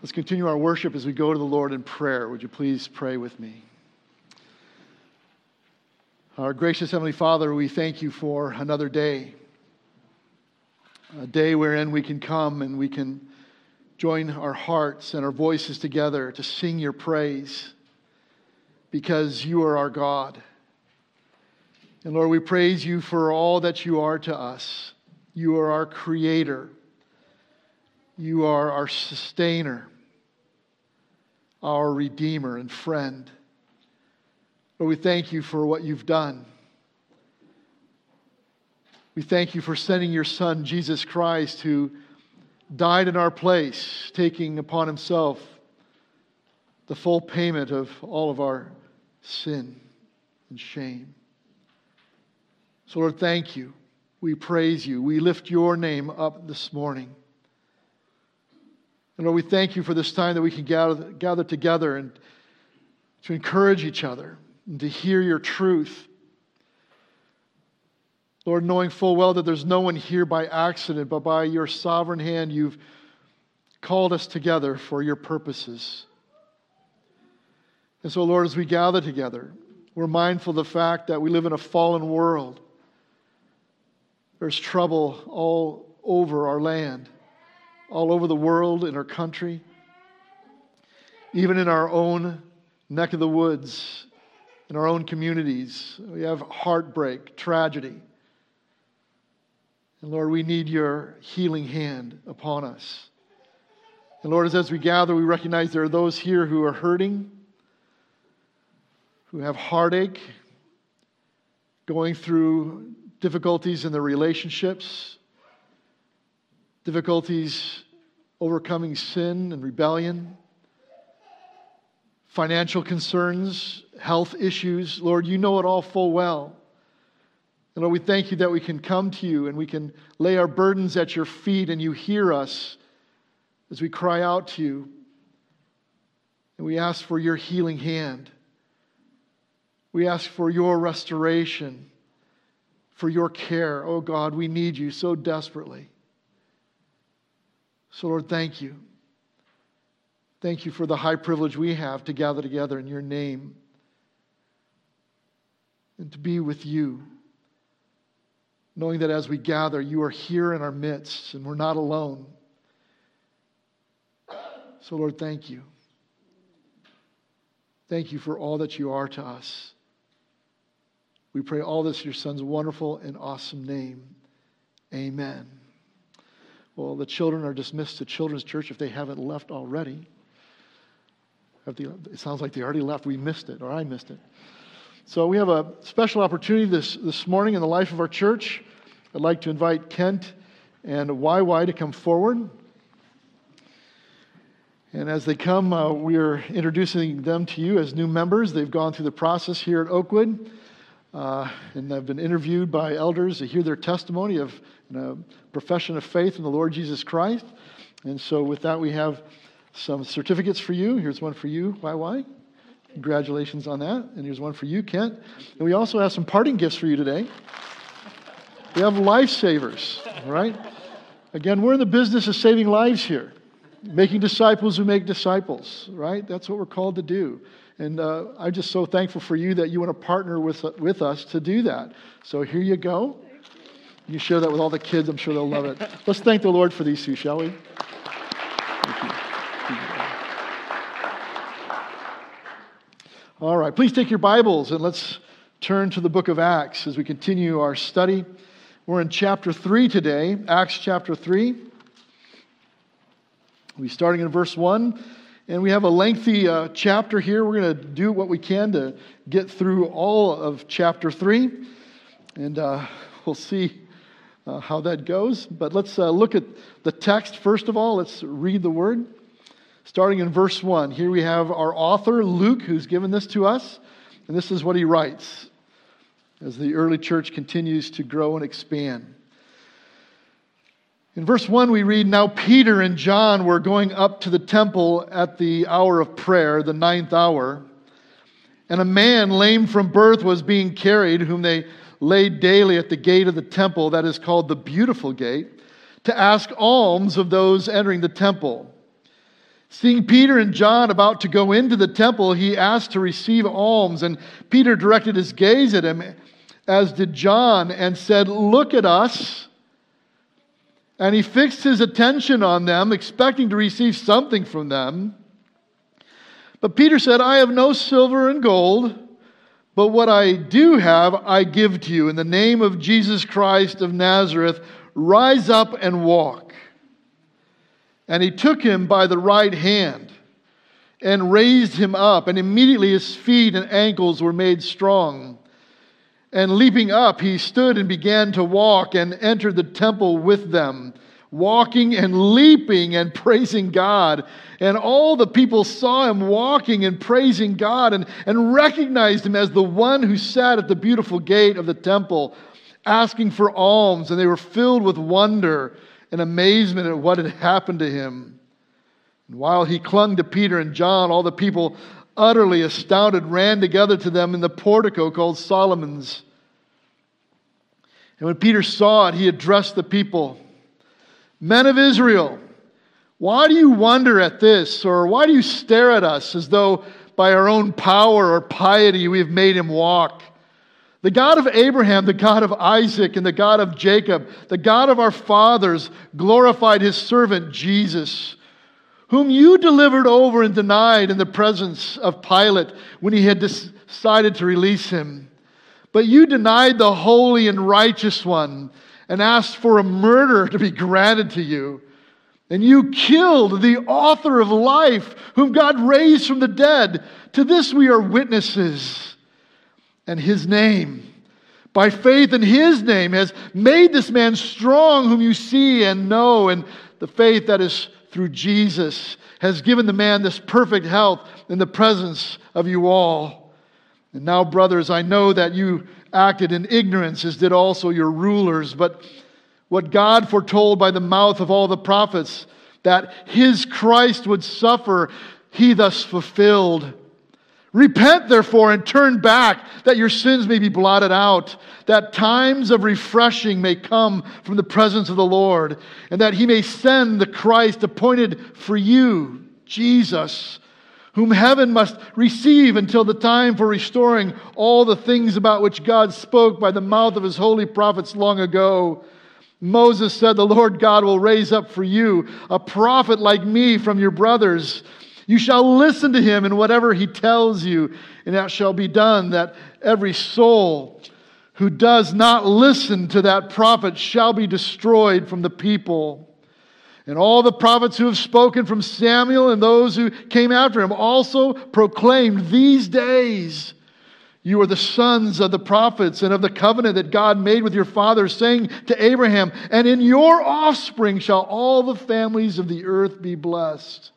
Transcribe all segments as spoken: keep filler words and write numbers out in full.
Let's continue our worship as we go to the Lord in prayer. Would you please pray with me? Our gracious Heavenly Father, we thank you for another day. A day wherein we can come and we can join our hearts and our voices together to sing your praise because you are our God. And Lord, we praise you for all that you are to us. You are our creator. You are our sustainer, our redeemer and friend. Lord, we thank you for what you've done. We thank you for sending your Son, Jesus Christ, who died in our place, taking upon himself the full payment of all of our sin and shame. So, Lord, thank you. We praise you. We lift your name up this morning. And Lord, we thank you for this time that we can gather, gather together and to encourage each other and to hear your truth. Lord, knowing full well that there's no one here by accident, but by your sovereign hand, you've called us together for your purposes. And so, Lord, as we gather together, we're mindful of the fact that we live in a fallen world. There's trouble all over our land, all over the world, in our country, even in our own neck of the woods, in our own communities. We have heartbreak, tragedy. And Lord, we need your healing hand upon us. And Lord, as we gather, we recognize there are those here who are hurting, who have heartache, going through difficulties in their relationships, difficulties overcoming sin and rebellion, financial concerns, health issues. Lord, you know it all full well. And Lord, we thank you that we can come to you and we can lay our burdens at your feet and you hear us as we cry out to you. And we ask for your healing hand. We ask for your restoration, for your care. Oh God, we need you so desperately. So Lord, thank you. Thank you for the high privilege we have to gather together in your name and to be with you, knowing that as we gather, you are here in our midst and we're not alone. So Lord, thank you. Thank you for all that you are to us. We pray all this in your Son's wonderful and awesome name. Amen. Well, the children are dismissed to Children's Church if they haven't left already. It sounds like they already left. We missed it, or I missed it. So we have a special opportunity this, this morning in the life of our church. I'd like to invite Kent and Y Y to come forward. And as they come, uh, we are introducing them to you as new members. They've gone through the process here at Oakwood. Uh, and I've been interviewed by elders to hear their testimony of you know, profession of faith in the Lord Jesus Christ. And so with that, we have some certificates for you. Here's one for you, Y Y. Congratulations on that. And here's one for you, Kent. And we also have some parting gifts for you today. We have lifesavers, all right? Again, we're in the business of saving lives here, making disciples who make disciples, right? That's what we're called to do. And uh, I'm just so thankful for you that you want to partner with, with us to do that. So here you go. You share that with all the kids. I'm sure they'll love it. Let's thank the Lord for these two, shall we? Thank you. All right, please take your Bibles and let's turn to the book of Acts as we continue our study. We're in chapter three today, Acts chapter three. We'll be starting in verse one. And we have a lengthy uh, chapter here. We're going to do what we can to get through all of chapter three. And uh, we'll see uh, how that goes. But let's uh, look at the text first of all. Let's read the word. Starting in verse one. Here we have our author, Luke, who's given this to us. And this is what he writes as the early church continues to grow and expand. In verse one we read, "Now Peter and John were going up to the temple at the hour of prayer, the ninth hour. And a man lame from birth was being carried, whom they laid daily at the gate of the temple, that is called the Beautiful Gate, to ask alms of those entering the temple. Seeing Peter and John about to go into the temple, he asked to receive alms, and Peter directed his gaze at him, as did John, and said, "Look at us." And he fixed his attention on them, expecting to receive something from them. But Peter said, "I have no silver and gold, but what I do have I give to you. In the name of Jesus Christ of Nazareth, rise up and walk." And he took him by the right hand and raised him up, and immediately his feet and ankles were made strong. And leaping up, he stood and began to walk and entered the temple with them, walking and leaping and praising God. And all the people saw him walking and praising God and, and recognized him as the one who sat at the beautiful gate of the temple, asking for alms. And they were filled with wonder and amazement at what had happened to him. And while he clung to Peter and John, all the people, utterly astounded, ran together to them in the portico called Solomon's. And when Peter saw it, he addressed the people, "Men of Israel, why do you wonder at this? Or why do you stare at us as though by our own power or piety we have made him walk? The God of Abraham, the God of Isaac, and the God of Jacob, the God of our fathers, glorified his servant Jesus, whom you delivered over and denied in the presence of Pilate when he had decided to release him. But you denied the holy and righteous one and asked for a murderer to be granted to you. And you killed the author of life, whom God raised from the dead. To this we are witnesses. And his name, by faith in his name, has made this man strong whom you see and know. And the faith that is through Jesus has given the man this perfect health in the presence of you all. And now, brothers, I know that you acted in ignorance, as did also your rulers. But what God foretold by the mouth of all the prophets, that his Christ would suffer, he thus fulfilled. Repent, therefore, and turn back, that your sins may be blotted out, that times of refreshing may come from the presence of the Lord, and that he may send the Christ appointed for you, Jesus, whom heaven must receive until the time for restoring all the things about which God spoke by the mouth of his holy prophets long ago. Moses said, "The Lord God will raise up for you a prophet like me from your brothers. You shall listen to him in whatever he tells you, and that shall be done, that every soul who does not listen to that prophet shall be destroyed from the people." And all the prophets who have spoken from Samuel and those who came after him also proclaimed these days, "You are the sons of the prophets and of the covenant that God made with your fathers, saying to Abraham, 'And in your offspring shall all the families of the earth be blessed.'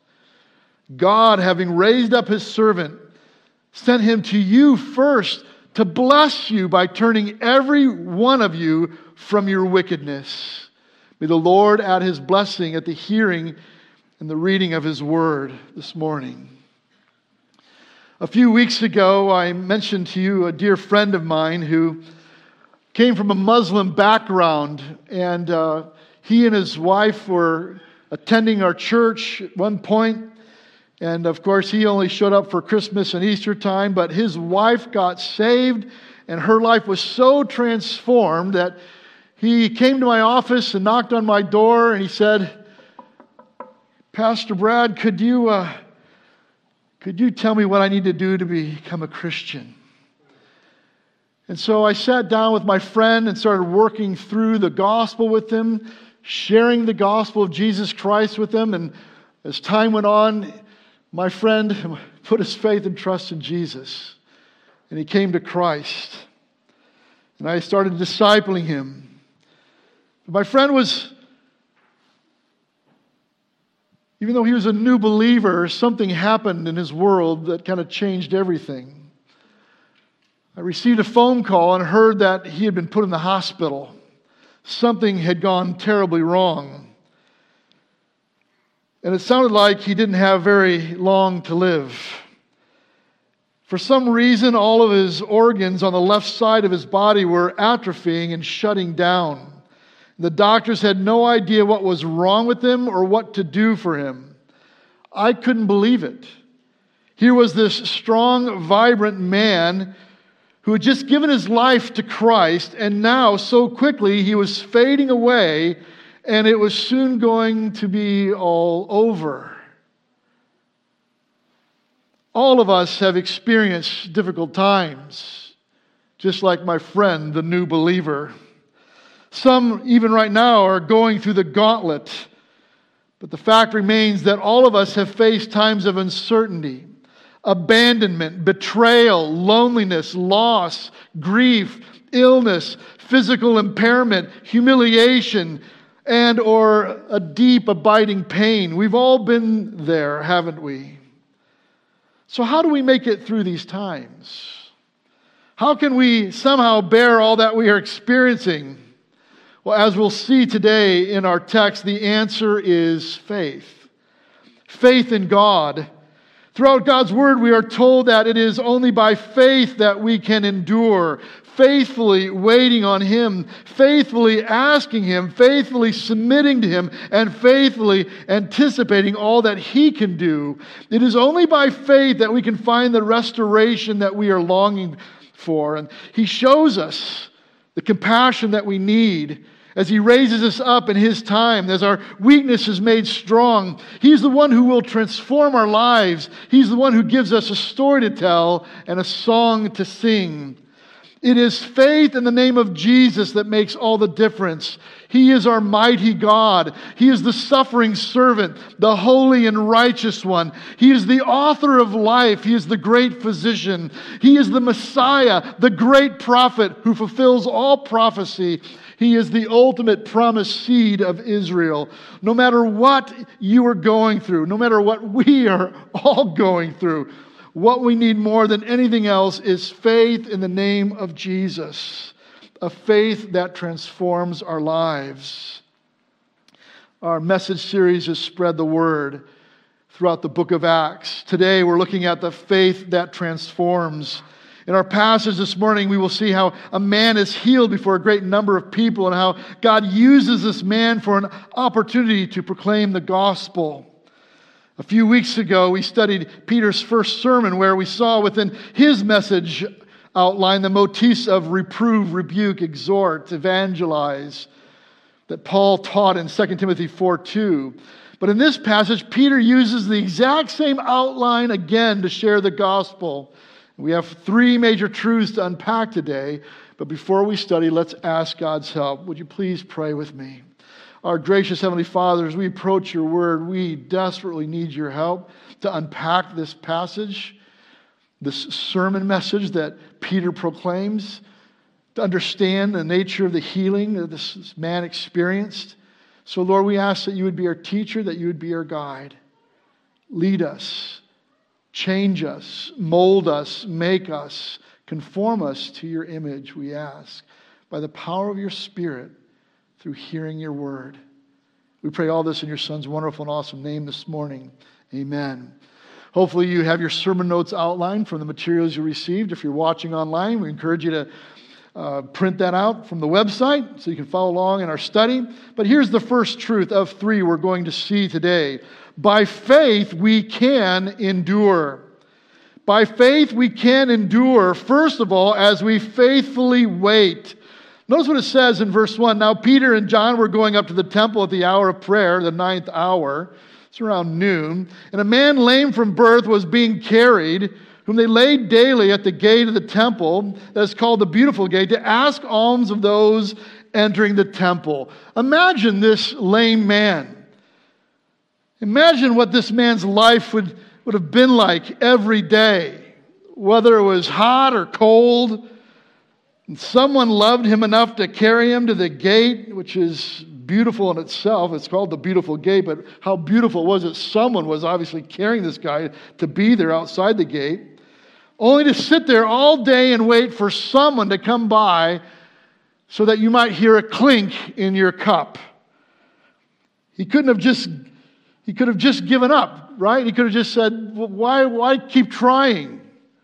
God, having raised up his servant, sent him to you first to bless you by turning every one of you from your wickedness." May the Lord add his blessing at the hearing and the reading of his word this morning. A few weeks ago, I mentioned to you a dear friend of mine who came from a Muslim background, and uh, he and his wife were attending our church at one point. And of course, he only showed up for Christmas and Easter time, but his wife got saved, and her life was so transformed that he came to my office and knocked on my door, and he said, "Pastor Brad, could you uh, could you tell me what I need to do to become a Christian?" And so I sat down with my friend and started working through the gospel with him, sharing the gospel of Jesus Christ with him. And as time went on, my friend put his faith and trust in Jesus, and he came to Christ. And I started discipling him. My friend was, even though he was a new believer, something happened in his world that kind of changed everything. I received a phone call and heard that he had been put in the hospital. Something had gone terribly wrong. And it sounded like he didn't have very long to live. For some reason, all of his organs on the left side of his body were atrophying and shutting down. The doctors had no idea what was wrong with him or what to do for him. I couldn't believe it. Here was this strong, vibrant man who had just given his life to Christ, and now so quickly he was fading away, and it was soon going to be all over. All of us have experienced difficult times, just like my friend, the new believer. Some, even right now, are going through the gauntlet. But the fact remains that all of us have faced times of uncertainty, abandonment, betrayal, loneliness, loss, grief, illness, physical impairment, humiliation, and or a deep, abiding pain. We've all been there, haven't we? So how do we make it through these times? How can we somehow bear all that we are experiencing? Well, as we'll see today in our text, the answer is faith. Faith in God. Throughout God's Word, we are told that it is only by faith that we can endure, faithfully waiting on Him, faithfully asking Him, faithfully submitting to Him, and faithfully anticipating all that He can do. It is only by faith that we can find the restoration that we are longing for. And He shows us the compassion that we need as He raises us up in His time, as our weakness is made strong. He's the one who will transform our lives. He's the one who gives us a story to tell and a song to sing. It is faith in the name of Jesus that makes all the difference. He is our mighty God. He is the suffering servant, the holy and righteous one. He is the author of life. He is the great physician. He is the Messiah, the great prophet who fulfills all prophecy. He is the ultimate promised seed of Israel. No matter what you are going through, no matter what we are all going through, what we need more than anything else is faith in the name of Jesus, a faith that transforms our lives. Our message series is Spread the Word throughout the book of Acts. Today we're looking at the faith that transforms. In our passage this morning, we will see how a man is healed before a great number of people and how God uses this man for an opportunity to proclaim the gospel. A few weeks ago, we studied Peter's first sermon where we saw within his message outline the motifs of reprove, rebuke, exhort, evangelize that Paul taught in Second Timothy four two. But in this passage, Peter uses the exact same outline again to share the gospel. We have three major truths to unpack today, but before we study, let's ask God's help. Would you please pray with me? Our gracious Heavenly Father, as we approach your word, we desperately need your help to unpack this passage, this sermon message that Peter proclaims, to understand the nature of the healing that this man experienced. So, Lord, we ask that you would be our teacher, that you would be our guide. Lead us. Change us, mold us, make us, conform us to your image, we ask, by the power of your Spirit through hearing your word. We pray all this in your Son's wonderful and awesome name this morning. Amen. Hopefully you have your sermon notes outlined from the materials you received. If you're watching online, we encourage you to uh, print that out from the website so you can follow along in our study. But here's the first truth of three we're going to see today. By faith, we can endure. By faith, we can endure, first of all, as we faithfully wait. Notice what it says in verse one. Now, Peter and John were going up to the temple at the hour of prayer, the ninth hour. It's around noon. And a man lame from birth was being carried, whom they laid daily at the gate of the temple, that is called the Beautiful Gate, to ask alms of those entering the temple. Imagine this lame man. Imagine what this man's life would, would have been like every day, whether it was hot or cold. And someone loved him enough to carry him to the gate, which is beautiful in itself. It's called the Beautiful Gate, but how beautiful was it? Someone was obviously carrying this guy to be there outside the gate, only to sit there all day and wait for someone to come by so that you might hear a clink in your cup. He couldn't have just... He could have just given up, right? He could have just said, well, why, why keep trying?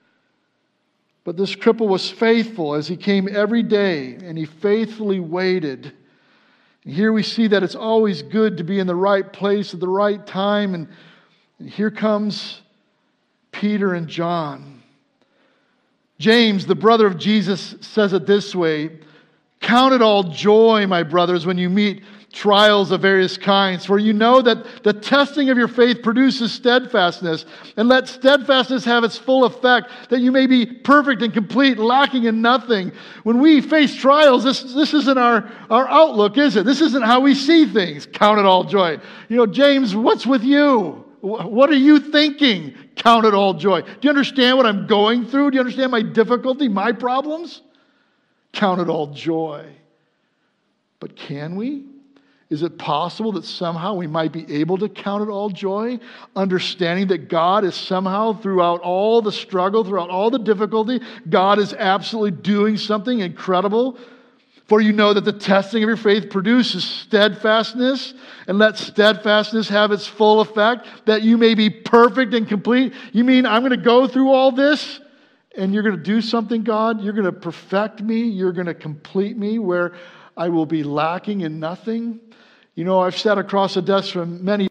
But this cripple was faithful as he came every day, and he faithfully waited. And here we see that it's always good to be in the right place at the right time. And, And here comes Peter and John. James, the brother of Jesus, says it this way: "Count it all joy, my brothers, when you meet trials of various kinds, for you know that the testing of your faith produces steadfastness. And let steadfastness have its full effect, that you may be perfect and complete, lacking in nothing." When we face trials, this, this isn't our, our outlook, is it? This isn't how we see things. Count it all joy. You know, James, what's with you? What are you thinking? Count it all joy. Do you understand what I'm going through? Do you understand my difficulty, my problems? Count it all joy. But can we? Is it possible that somehow we might be able to count it all joy, understanding that God is somehow, throughout all the struggle, throughout all the difficulty, God is absolutely doing something incredible? For you know that the testing of your faith produces steadfastness, and let steadfastness have its full effect, that you may be perfect and complete. You mean I'm going to go through all this, and you're going to do something, God? You're going to perfect me? You're going to complete me where I will be lacking in nothing? You know, I've sat across a desk from many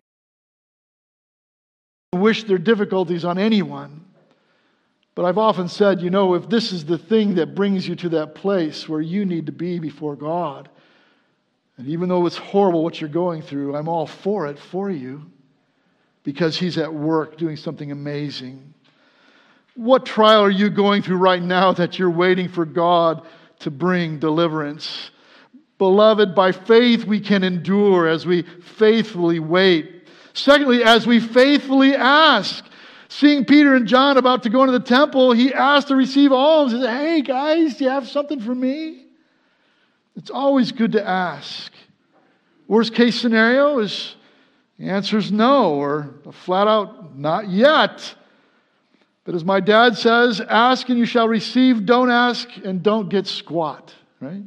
who wish their difficulties on anyone. But I've often said, you know, if this is the thing that brings you to that place where you need to be before God, and even though it's horrible what you're going through, I'm all for it for you, because He's at work doing something amazing. What trial are you going through right now that you're waiting for God to bring deliverance? Beloved, by faith we can endure as we faithfully wait. Secondly, as we faithfully ask. Seeing Peter and John about to go into the temple, he asked to receive alms. He said, "Hey guys, do you have something for me?" It's always good to ask. Worst case scenario is the answer is no, or a flat out not yet. But as my dad says, ask and you shall receive. Don't ask and don't get squat, right?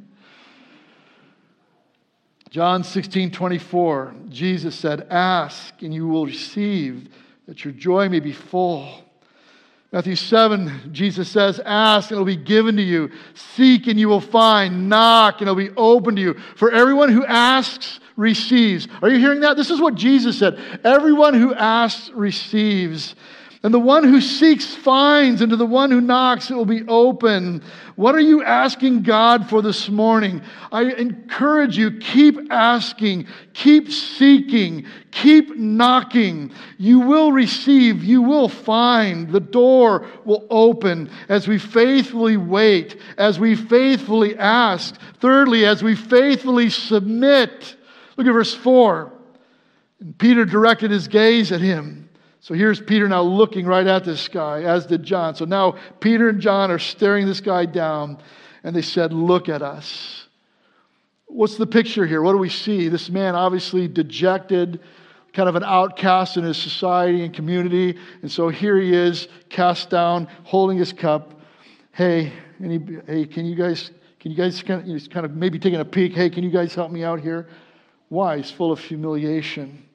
John sixteen twenty-four, Jesus said, "Ask and you will receive, that your joy may be full." Matthew seven, Jesus says, "Ask and it will be given to you. Seek and you will find. Knock and it will be opened to you. For everyone who asks receives." Are you hearing that? This is what Jesus said. Everyone who asks receives. And the one who seeks finds, and to the one who knocks it will be open. What are you asking God for this morning? I encourage you, keep asking, keep seeking, keep knocking. You will receive, you will find. The door will open as we faithfully wait, as we faithfully ask. Thirdly, as we faithfully submit. Look at verse four. And Peter directed his gaze at him. So here's Peter now looking right at this guy, as did John. So now Peter and John are staring this guy down, and they said, "Look at us." What's the picture here? What do we see? This man obviously dejected, kind of an outcast in his society and community. And so here he is, cast down, holding his cup. Hey, any, hey, can you guys, can you guys kind of, he's kind of maybe taking a peek. Hey, can you guys help me out here? Why? He's full of humiliation.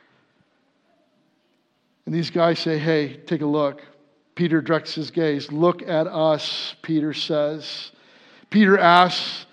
And these guys say, "Hey, take a look." Peter directs his gaze. "Look at us," Peter says. Peter asks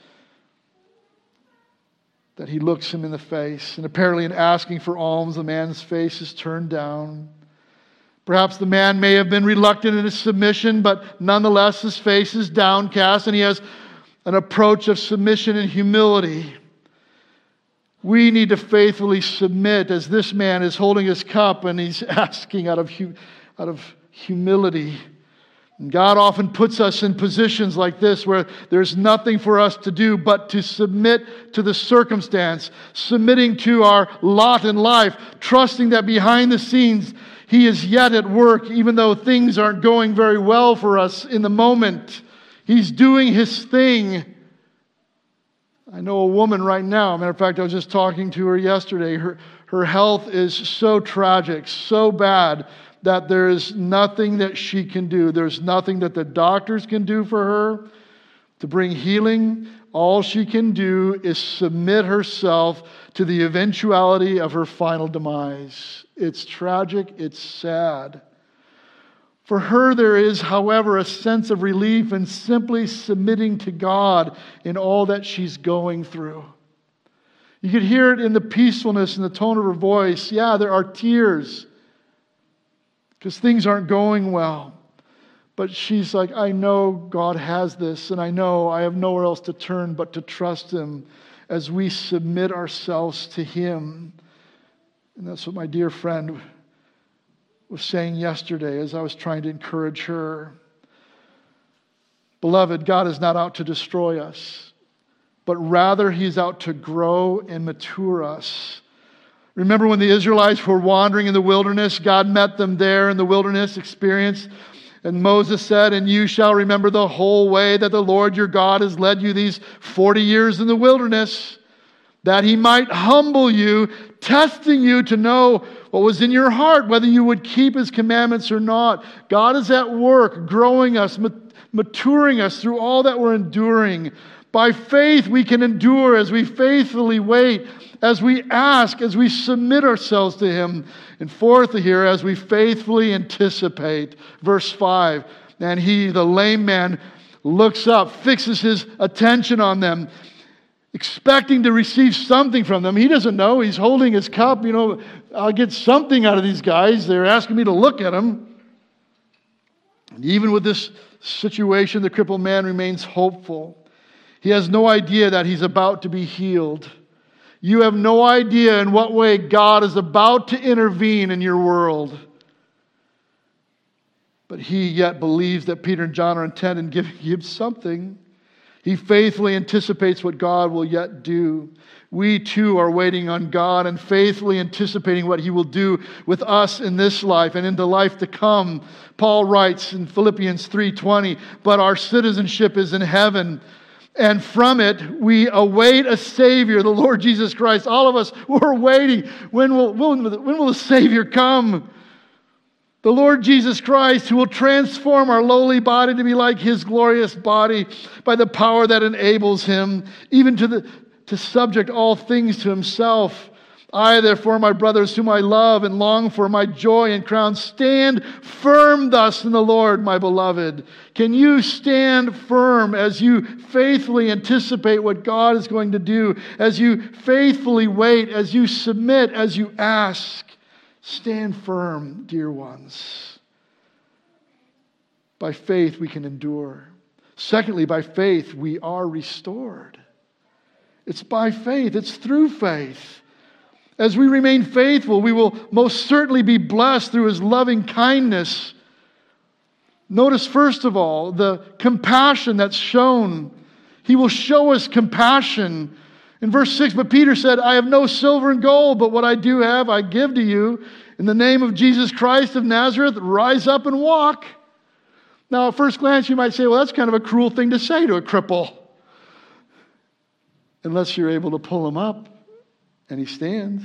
that he looks him in the face. And apparently in asking for alms, the man's face is turned down. Perhaps the man may have been reluctant in his submission, but nonetheless his face is downcast and he has an approach of submission and humility. We need to faithfully submit as this man is holding his cup and he's asking out of, hu- out of humility. And God often puts us in positions like this where there's nothing for us to do but to submit to the circumstance, submitting to our lot in life, trusting that behind the scenes He is yet at work, even though things aren't going very well for us in the moment. He's doing His thing. I know a woman right now, matter of fact, I was just talking to her yesterday. Her, her health is so tragic, so bad, that there is nothing that she can do. There's nothing that the doctors can do for her to bring healing. All she can do is submit herself to the eventuality of her final demise. It's tragic, it's sad. For her, there is, however, a sense of relief in simply submitting to God in all that she's going through. You could hear it in the peacefulness and the tone of her voice. Yeah, there are tears. because things aren't going well. But she's like, I know God has this, and I know I have nowhere else to turn but to trust Him as we submit ourselves to Him. And that's what my dear friend was saying yesterday as I was trying to encourage her. Beloved, God is not out to destroy us, but rather He's out to grow and mature us. Remember when the Israelites were wandering in the wilderness, God met them there in the wilderness experience. And Moses said, and you shall remember the whole way that the Lord your God has led you these forty years in the wilderness, that He might humble you, testing you to know what was in your heart, whether you would keep His commandments or not. God is at work, growing us, maturing us through all that we're enduring. By faith, we can endure as we faithfully wait, as we ask, as we submit ourselves to Him. And fourth here, as we faithfully anticipate. Verse five, and he, the lame man, looks up, fixes his attention on them, expecting to receive something from them. He doesn't know. He's holding his cup. You know, I'll get something out of these guys. They're asking me to look at them. And even with this situation, the crippled man remains hopeful. He has no idea that he's about to be healed. You have no idea in what way God is about to intervene in your world. But he yet believes that Peter and John are intent in giving him something. He faithfully anticipates what God will yet do. We too are waiting on God and faithfully anticipating what He will do with us in this life and in the life to come. Paul writes in Philippians three twenty, but our citizenship is in heaven, and from it we await a Savior, the Lord Jesus Christ. All of us, we're waiting. When will, when, when will the Savior come? The Lord Jesus Christ, who will transform our lowly body to be like His glorious body by the power that enables Him, even to, the, to subject all things to Himself. I, therefore, my brothers, whom I love and long for, my joy and crown, stand firm thus in the Lord, my beloved. Can you stand firm as you faithfully anticipate what God is going to do, as you faithfully wait, as you submit, as you ask? Stand firm, dear ones. By faith, we can endure. Secondly, by faith, we are restored. It's by faith. It's through faith. As we remain faithful, we will most certainly be blessed through His loving kindness. Notice, first of all, the compassion that's shown. He will show us compassion. In verse six, but Peter said, I have no silver and gold, but what I do have I give to you. In the name of Jesus Christ of Nazareth, rise up and walk. Now, at first glance, you might say, well, that's kind of a cruel thing to say to a cripple. Unless you're able to pull him up and he stands.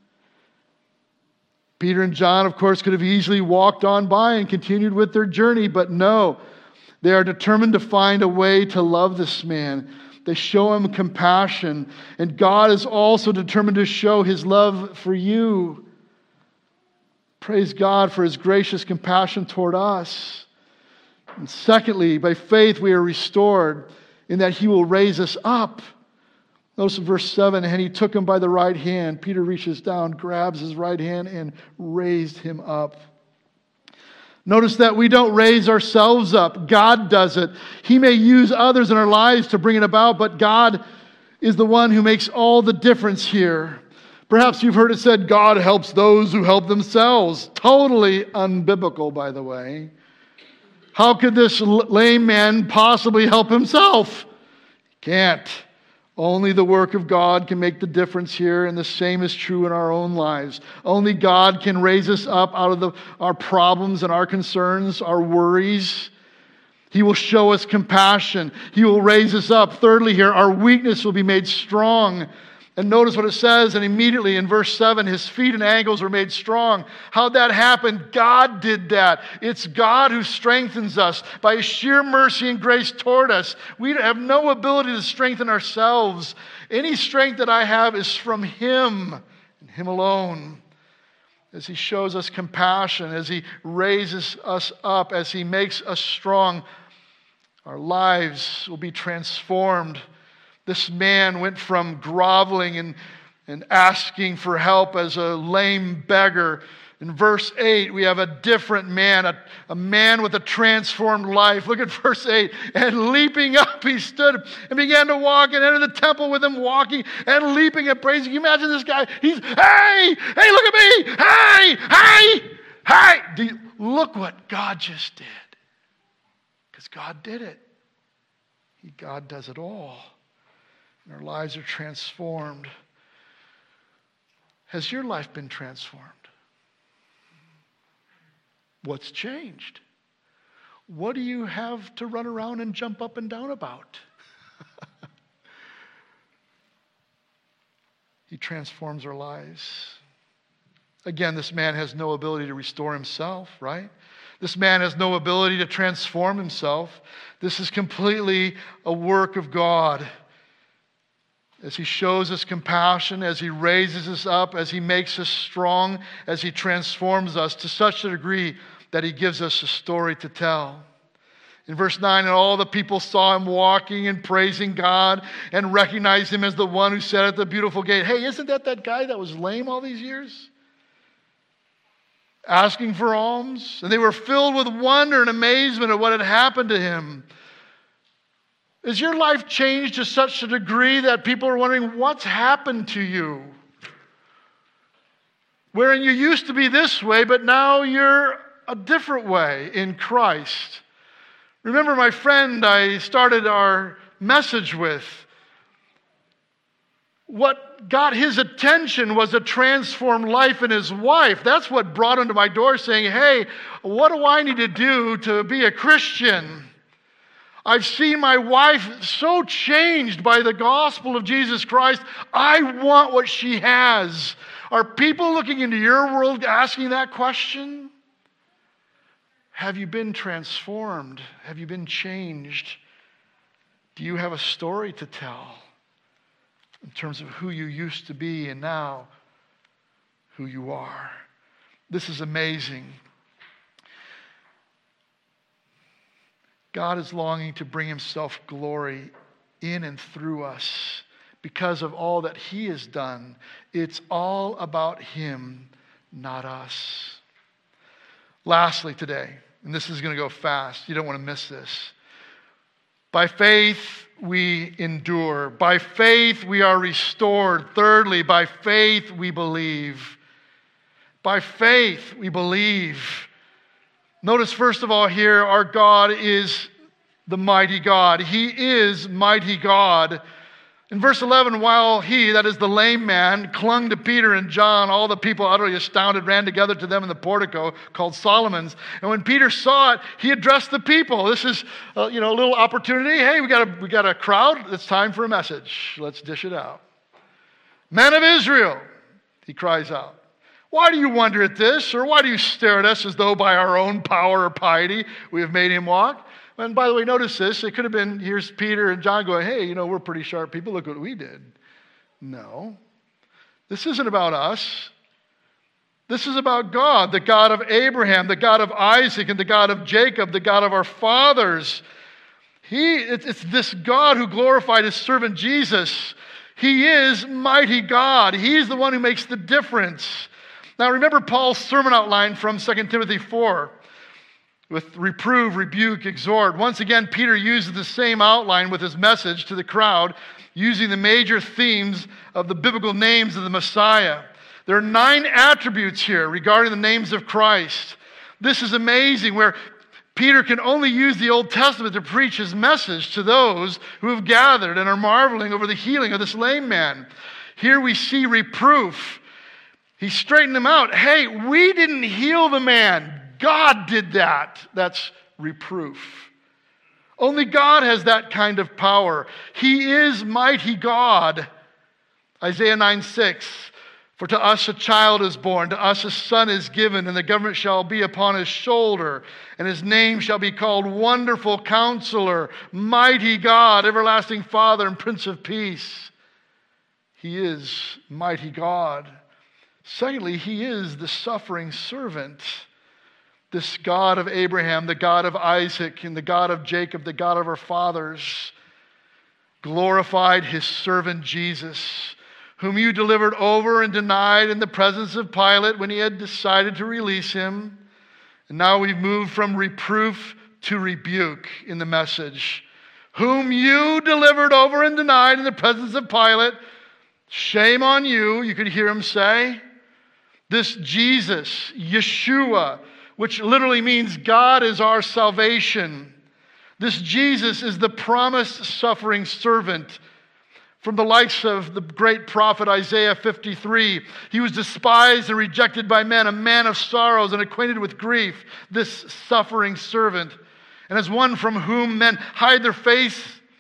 Peter and John, of course, could have easily walked on by and continued with their journey, but no. They are determined to find a way to love this man. They show him compassion. And God is also determined to show His love for you. Praise God for His gracious compassion toward us. And secondly, by faith we are restored in that He will raise us up. Notice in verse seven, and He took him by the right hand. Peter reaches down, grabs his right hand, and raised him up. Notice that we don't raise ourselves up. God does it. He may use others in our lives to bring it about, but God is the one who makes all the difference here. Perhaps you've heard it said, God helps those who help themselves. Totally unbiblical, by the way. How could this lame man possibly help himself? Can't. Only the work of God can make the difference here, and the same is true in our own lives. Only God can raise us up out of the, our problems and our concerns, our worries. He will show us compassion. He will raise us up. Thirdly here, our weakness will be made strong. And notice what it says, and immediately in verse seven, his feet and ankles were made strong. How'd that happen? God did that. It's God who strengthens us by His sheer mercy and grace toward us. We have no ability to strengthen ourselves. Any strength that I have is from Him and Him alone. As He shows us compassion, as He raises us up, as He makes us strong, our lives will be transformed. This man went from groveling and, and asking for help as a lame beggar In verse eight, we have a different man, a, a man with a transformed life. Look at verse eight. And leaping up, he stood and began to walk and entered the temple with him, walking and leaping and praising. Can you imagine this guy? He's, hey, hey, look at me. Hey, hey, hey. Do you, look what God just did. Because God did it. He, God does it all. And our lives are transformed. Has your life been transformed? What's changed? What do you have to run around and jump up and down about? He transforms our lives. Again, this man has no ability to restore himself, right? This man has no ability to transform himself. This is completely a work of God. As he shows us compassion, as he raises us up, as he makes us strong, as he transforms us to such a degree that he gives us a story to tell. In verse nine, and all the people saw him walking and praising God and recognized him as the one who sat at the beautiful gate. Hey, isn't that that guy that was lame all these years? Asking for alms. And they were filled with wonder and amazement at what had happened to him. Is your life changed to such a degree that people are wondering, what's happened to you? Wherein you used to be this way, but now you're a different way in Christ. Remember my friend I started our message with. What got his attention was a transformed life in his wife. That's what brought him to my door saying, hey, what do I need to do to be a Christian? I've seen my wife so changed by the gospel of Jesus Christ. I want what she has. Are people looking into your world asking that question? Have you been transformed? Have you been changed? Do you have a story to tell in terms of who you used to be and now who you are? This is amazing. God is longing to bring himself glory in and through us because of all that he has done. It's all about him, not us. Lastly today, and this is going to go fast. You don't want to miss this. By faith, we endure. By faith, we are restored. Thirdly, by faith, we believe. By faith, we believe. Notice, first of all, here, our God is the mighty God. He is mighty God. In verse eleven, while he, that is the lame man, clung to Peter and John, all the people, utterly astounded, ran together to them in the portico called Solomon's. And when Peter saw it, he addressed the people. This is, uh, you know, a little opportunity. Hey, we got a we got a crowd. It's time for a message. Let's dish it out. Men of Israel, he cries out. Why do you wonder at this? Or why do you stare at us as though by our own power or piety we have made him walk? And by the way, notice this. It could have been, here's Peter and John going, hey, you know, we're pretty sharp people. Look what we did. No. This isn't about us. This is about God, the God of Abraham, the God of Isaac, and the God of Jacob, the God of our fathers. He, it's, it's this God who glorified his servant Jesus. He is mighty God. He's the one who makes the difference. Now remember Paul's sermon outline from Second Timothy four. With reprove, rebuke, exhort. Once again, Peter uses the same outline with his message to the crowd, using the major themes of the biblical names of the Messiah. There are nine attributes here regarding the names of Christ. This is amazing, where Peter can only use the Old Testament to preach his message to those who have gathered and are marveling over the healing of this lame man. Here we see reproof. He straightened them out. Hey, we didn't heal the man. God did that. That's reproof. Only God has that kind of power. He is mighty God. Isaiah nine six. For to us a child is born, to us a son is given, and the government shall be upon his shoulder, and his name shall be called Wonderful Counselor, Mighty God, Everlasting Father, and Prince of Peace. He is mighty God. Secondly, he is the suffering servant. This God of Abraham, the God of Isaac, and the God of Jacob, the God of our fathers, glorified his servant Jesus, whom you delivered over and denied in the presence of Pilate when he had decided to release him. And now we've moved from reproof to rebuke in the message. Whom you delivered over and denied in the presence of Pilate. Shame on you, you could hear him say. This Jesus, Yeshua, which literally means God is our salvation. This Jesus is the promised suffering servant. From the likes of the great prophet Isaiah fifty-three, he was despised and rejected by men, a man of sorrows and acquainted with grief, this suffering servant. And as one from whom men hide their face,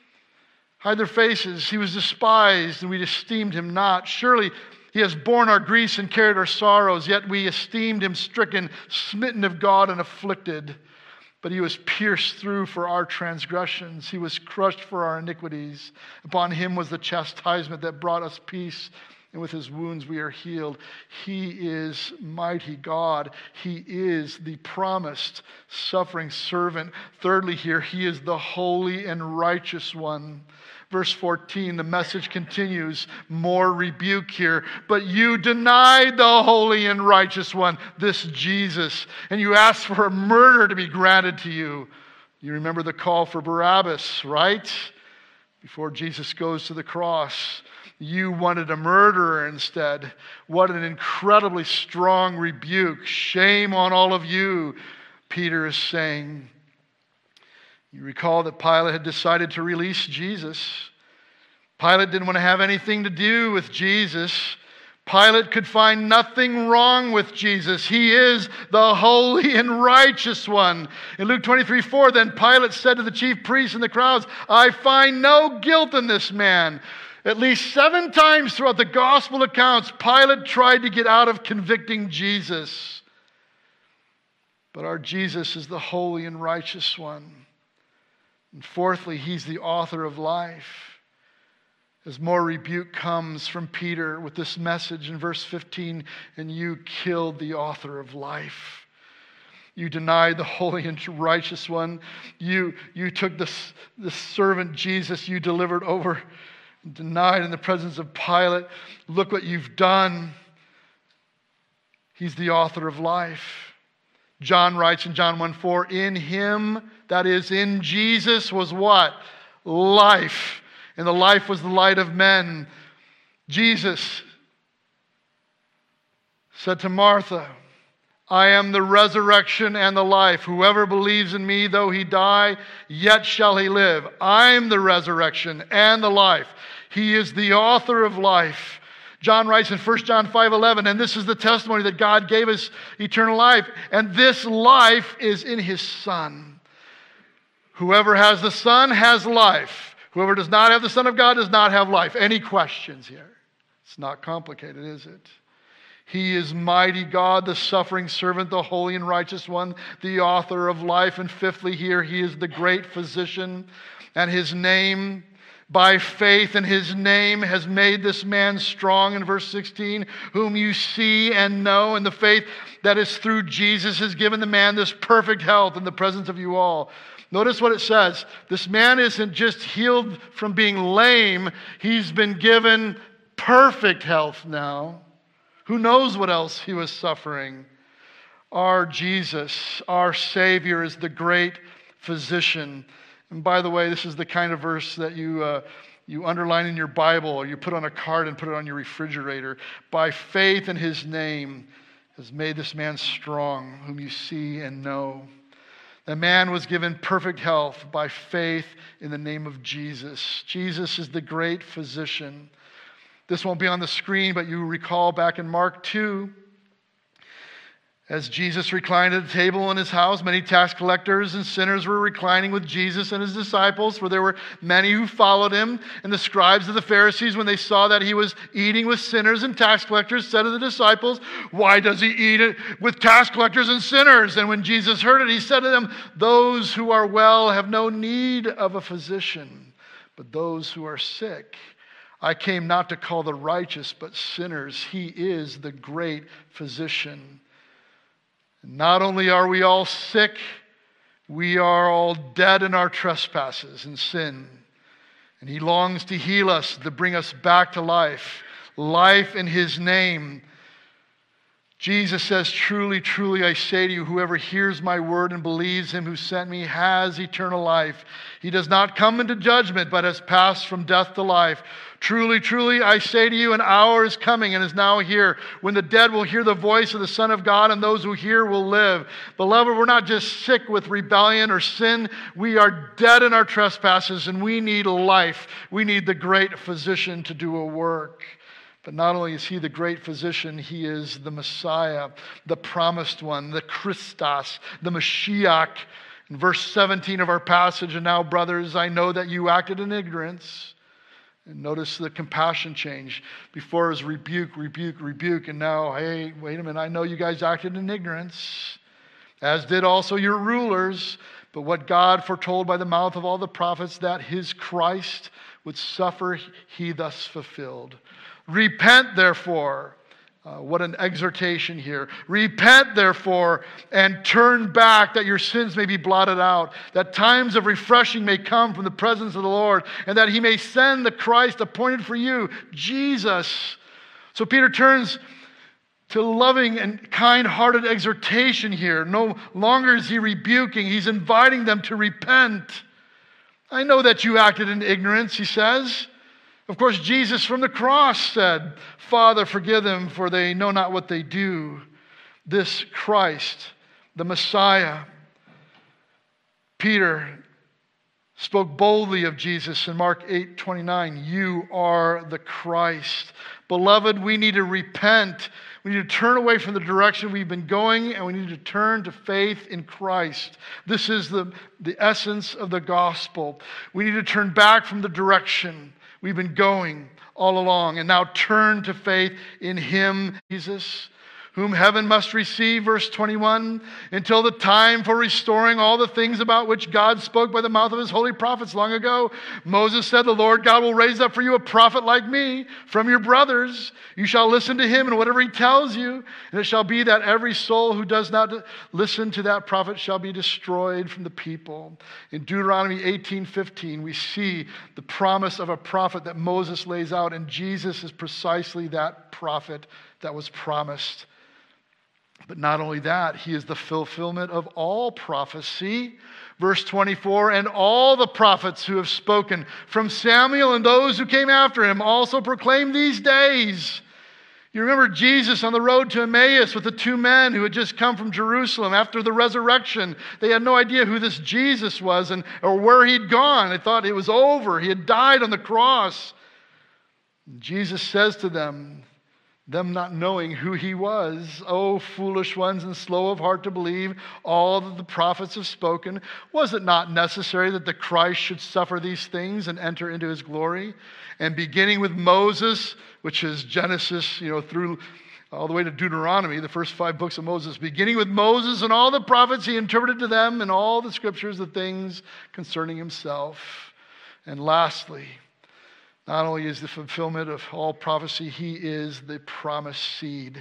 hide their faces, he was despised and we esteemed him not. Surely he has borne our griefs and carried our sorrows, yet we esteemed him stricken, smitten of God and afflicted. But he was pierced through for our transgressions. He was crushed for our iniquities. Upon him was the chastisement that brought us peace, and with his wounds we are healed. He is mighty God. He is the promised suffering servant. Thirdly here, he is the holy and righteous one. Verse fourteen, the message continues, more rebuke here. But you denied the holy and righteous one, this Jesus, and you asked for a murder to be granted to you. You remember the call for Barabbas, right? Before Jesus goes to the cross, you wanted a murderer instead. What an incredibly strong rebuke. Shame on all of you, Peter is saying. You recall that Pilate had decided to release Jesus. Pilate didn't want to have anything to do with Jesus. Pilate could find nothing wrong with Jesus. He is the holy and righteous one. In Luke twenty-three four, then Pilate said to the chief priests and the crowds, I find no guilt in this man. At least seven times throughout the gospel accounts, Pilate tried to get out of convicting Jesus. But our Jesus is the holy and righteous one. And fourthly, he's the author of life. As more rebuke comes from Peter with this message in verse fifteen, and you killed the author of life. You denied the holy and righteous one. You, you took the, the servant Jesus you delivered over and denied in the presence of Pilate. Look what you've done. He's the author of life. John writes in John one four, in him, that is in Jesus, was what? Life. And the life was the light of men. Jesus said to Martha, I am the resurrection and the life. Whoever believes in me, though he die, yet shall he live. I am the resurrection and the life. He is the author of life. John writes in First John five eleven, and this is the testimony that God gave us eternal life, and this life is in his Son. Whoever has the Son has life. Whoever does not have the Son of God does not have life. Any questions here? It's not complicated, is it? He is mighty God, the suffering servant, the holy and righteous one, the author of life. And fifthly here, he is the great physician, and his name, by faith in his name, has made this man strong in verse sixteen, whom you see and know, and the faith that is through Jesus has given the man this perfect health in the presence of you all. Notice what it says. This man isn't just healed from being lame. He's been given perfect health now. Who knows what else he was suffering? Our Jesus, our Savior, is the great physician. And by the way, this is the kind of verse that you uh, you underline in your Bible, or you put on a card and put it on your refrigerator. By faith in his name has made this man strong, whom you see and know. The man was given perfect health by faith in the name of Jesus. Jesus is the great physician. This won't be on the screen, but you recall back in Mark two, as Jesus reclined at a table in his house, many tax collectors and sinners were reclining with Jesus and his disciples, for there were many who followed him. And the scribes of the Pharisees, when they saw that he was eating with sinners and tax collectors, said to the disciples, why does he eat it with tax collectors and sinners? And when Jesus heard it, he said to them, those who are well have no need of a physician, but those who are sick. I came not to call the righteous, but sinners. He is the great physician. Not only are we all sick, we are all dead in our trespasses and sin. And he longs to heal us, to bring us back to life. life in his name. Jesus says, truly, truly, I say to you, whoever hears my word and believes him who sent me has eternal life. He does not come into judgment, but has passed from death to life. Truly, truly, I say to you, an hour is coming and is now here when the dead will hear the voice of the Son of God, and those who hear will live. Beloved, we're not just sick with rebellion or sin. We are dead in our trespasses, and we need life. We need the great physician to do a work. But not only is he the great physician, he is the Messiah, the promised one, the Christos, the Mashiach. In verse seventeen of our passage, and now, brothers, I know that you acted in ignorance. And notice the compassion change. Before it was rebuke, rebuke, rebuke. And now, hey, wait a minute, I know you guys acted in ignorance, as did also your rulers. But what God foretold by the mouth of all the prophets, that his Christ would suffer, he thus fulfilled. Repent, therefore. Uh, what an exhortation here. Repent, therefore, and turn back, that your sins may be blotted out, that times of refreshing may come from the presence of the Lord, and that he may send the Christ appointed for you, Jesus. So Peter turns to loving and kind-hearted exhortation here. No longer is he rebuking, he's inviting them to repent. I know that you acted in ignorance, he says. Of course, Jesus from the cross said, Father, forgive them, for they know not what they do. This Christ, the Messiah. Peter spoke boldly of Jesus in Mark eight twenty-nine. You are the Christ. Beloved, we need to repent. We need to turn away from the direction we've been going, and we need to turn to faith in Christ. This is the, the essence of the gospel. We need to turn back from the direction we've been going all along, and now turn to faith in him, Jesus, whom heaven must receive, verse twenty-one, until the time for restoring all the things about which God spoke by the mouth of his holy prophets long ago. Moses said, the Lord God will raise up for you a prophet like me from your brothers. You shall listen to him and whatever he tells you. And it shall be that every soul who does not listen to that prophet shall be destroyed from the people. In Deuteronomy eighteen fifteen, we see the promise of a prophet that Moses lays out, and Jesus is precisely that prophet that was promised. But not only that, he is the fulfillment of all prophecy. Verse twenty-four, and all the prophets who have spoken from Samuel and those who came after him also proclaim these days. You remember Jesus on the road to Emmaus with the two men who had just come from Jerusalem after the resurrection. They had no idea who this Jesus was and or where he'd gone. They thought it was over. He had died on the cross. Jesus says to them, them not knowing who he was, O foolish ones and slow of heart to believe all that the prophets have spoken. Was it not necessary that the Christ should suffer these things and enter into his glory? And beginning with Moses, which is Genesis, you know, through all the way to Deuteronomy, the first five books of Moses, beginning with Moses and all the prophets, he interpreted to them in all the scriptures the things concerning himself. And lastly, not only is the fulfillment of all prophecy, he is the promised seed.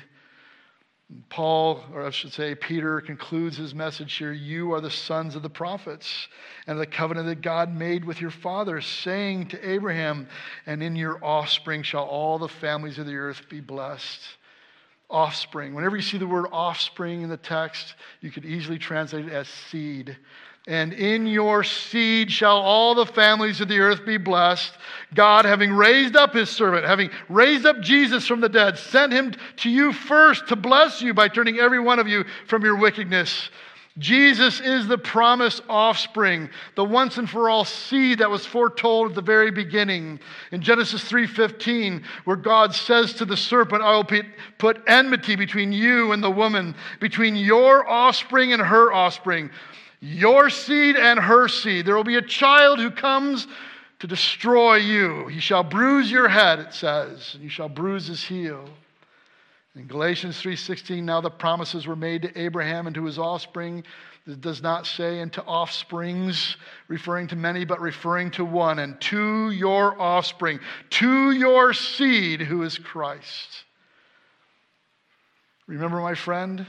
Paul, or I should say Peter, concludes his message here. You are the sons of the prophets and the covenant that God made with your fathers, saying to Abraham, and in your offspring shall all the families of the earth be blessed. Offspring. Whenever you see the word offspring in the text, you could easily translate it as seed. And in your seed shall all the families of the earth be blessed. God, having raised up his servant, having raised up Jesus from the dead, sent him to you first to bless you by turning every one of you from your wickedness. Jesus is the promised offspring, the once and for all seed that was foretold at the very beginning. In Genesis three fifteen, where God says to the serpent, I will put enmity between you and the woman, between your offspring and her offspring. Your seed and her seed. There will be a child who comes to destroy you. He shall bruise your head, it says, and you shall bruise his heel. In Galatians three sixteen, now the promises were made to Abraham and to his offspring. It does not say into offsprings, referring to many, but referring to one. And to your offspring, to your seed, who is Christ. Remember, my friend,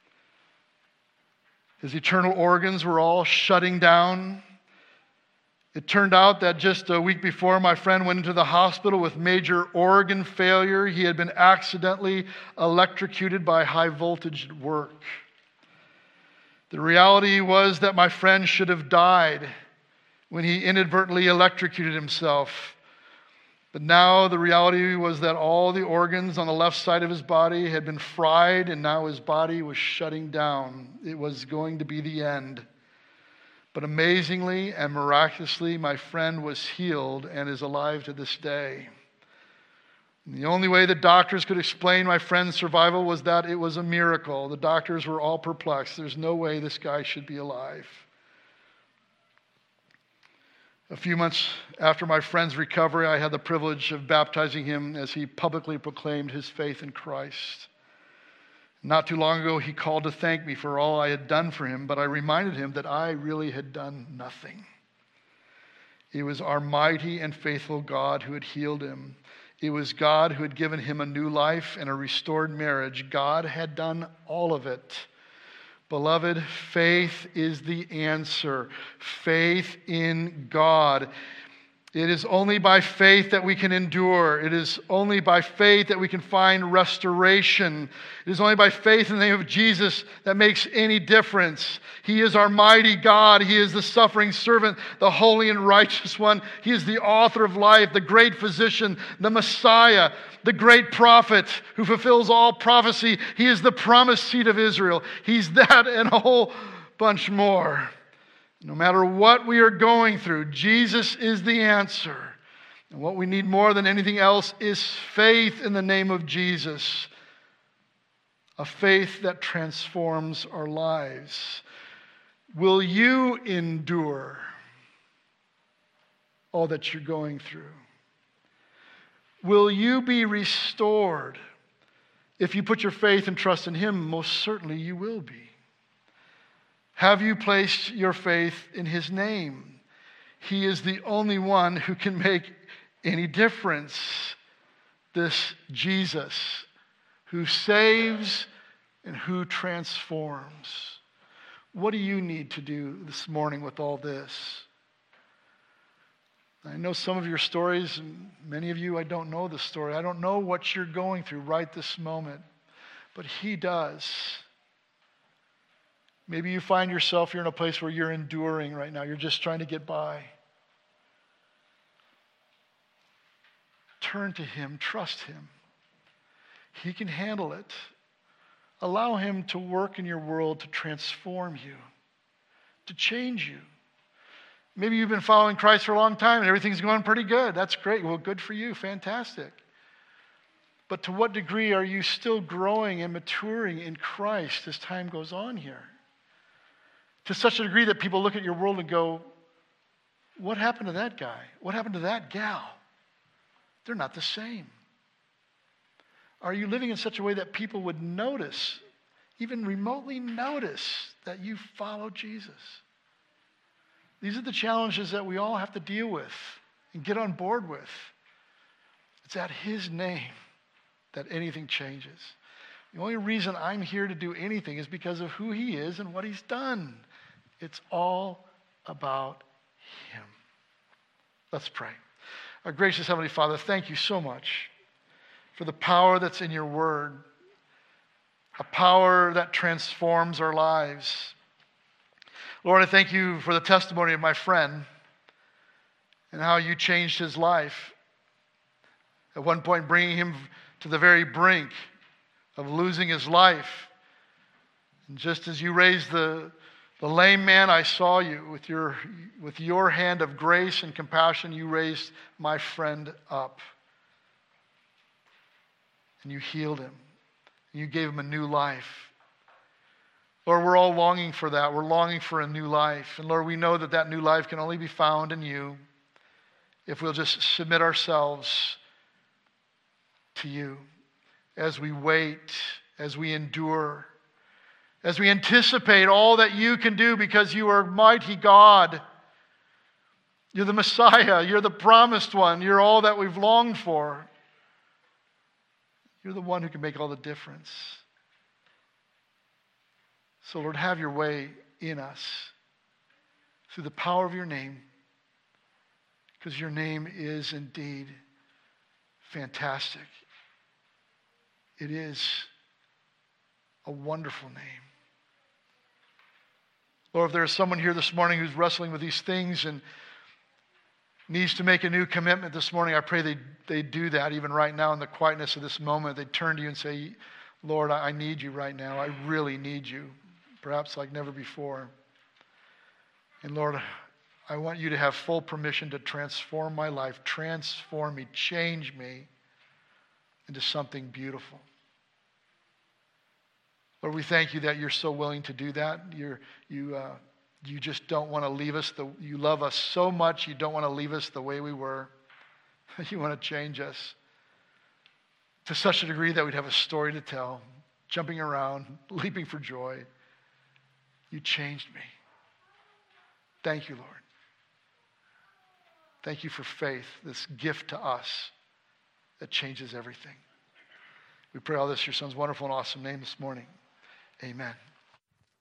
his eternal organs were all shutting down. It turned out that just a week before, my friend went into the hospital with major organ failure. He had been accidentally electrocuted by high voltage at work. The reality was that my friend should have died when he inadvertently electrocuted himself. But now the reality was that all the organs on the left side of his body had been fried, and now his body was shutting down. It was going to be the end. But amazingly and miraculously, my friend was healed and is alive to this day. And the only way the doctors could explain my friend's survival was that it was a miracle. The doctors were all perplexed. There's no way this guy should be alive. A few months after my friend's recovery, I had the privilege of baptizing him as he publicly proclaimed his faith in Christ. Not too long ago, he called to thank me for all I had done for him, but I reminded him that I really had done nothing. It was our mighty and faithful God who had healed him. It was God who had given him a new life and a restored marriage. God had done all of it. Beloved, faith is the answer. Faith in God. It is only by faith that we can endure. It is only by faith that we can find restoration. It is only by faith in the name of Jesus that makes any difference. He is our mighty God. He is the suffering servant, the holy and righteous one. He is the author of life, the great physician, the Messiah, the great prophet who fulfills all prophecy. He is the promised seed of Israel. He's that and a whole bunch more. No matter what we are going through, Jesus is the answer. And what we need more than anything else is faith in the name of Jesus. A faith that transforms our lives. Will you endure all that you're going through? Will you be restored? If you put your faith and trust in Him, most certainly you will be. Have you placed your faith in His name? He is the only one who can make any difference. This Jesus who saves and who transforms. What do you need to do this morning with all this? I know some of your stories, and many of you, I don't know the story. I don't know what you're going through right this moment, but He does. Maybe you find yourself, you're in a place where you're enduring right now. You're just trying to get by. Turn to Him. Trust Him. He can handle it. Allow Him to work in your world to transform you, to change you. Maybe you've been following Christ for a long time and everything's going pretty good. That's great. Well, good for you. Fantastic. But to what degree are you still growing and maturing in Christ as time goes on here? To such a degree that people look at your world and go, what happened to that guy? What happened to that gal? They're not the same. Are you living in such a way that people would notice, even remotely notice, that you follow Jesus? These are the challenges that we all have to deal with and get on board with. It's at His name that anything changes. The only reason I'm here to do anything is because of who He is and what He's done. It's all about Him. Let's pray. Our gracious Heavenly Father, thank you so much for the power that's in your word, a power that transforms our lives. Lord, I thank you for the testimony of my friend and how you changed his life. At one point, bringing him to the very brink of losing his life. And just as you raised the, the lame man, I saw you with your, with your hand of grace and compassion, you raised my friend up. And you healed him. And you gave him a new life. Lord, we're all longing for that. We're longing for a new life. And Lord, we know that that new life can only be found in you if we'll just submit ourselves to you as we wait, as we endure, as we anticipate all that you can do because you are mighty God. You're the Messiah. You're the promised one. You're all that we've longed for. You're the one who can make all the difference. So, Lord, have your way in us through the power of your name. because your name is indeed fantastic. It is a wonderful name. Lord, if there is someone here this morning who's wrestling with these things and needs to make a new commitment this morning, I pray they, they do that even right now in the quietness of this moment. They turn to you and say, Lord, I need you right now. I really need you, perhaps like never before. And Lord, I want you to have full permission to transform my life, transform me, change me into something beautiful. Lord, we thank you that you're so willing to do that. You're, you, uh, you just don't want to leave us. The, you love us so much, you don't want to leave us the way we were. You want to change us to such a degree that we'd have a story to tell, jumping around, leaping for joy. You changed me. Thank you, Lord. Thank you for faith, this gift to us that changes everything. We pray all this in your son's wonderful and awesome name this morning. Amen.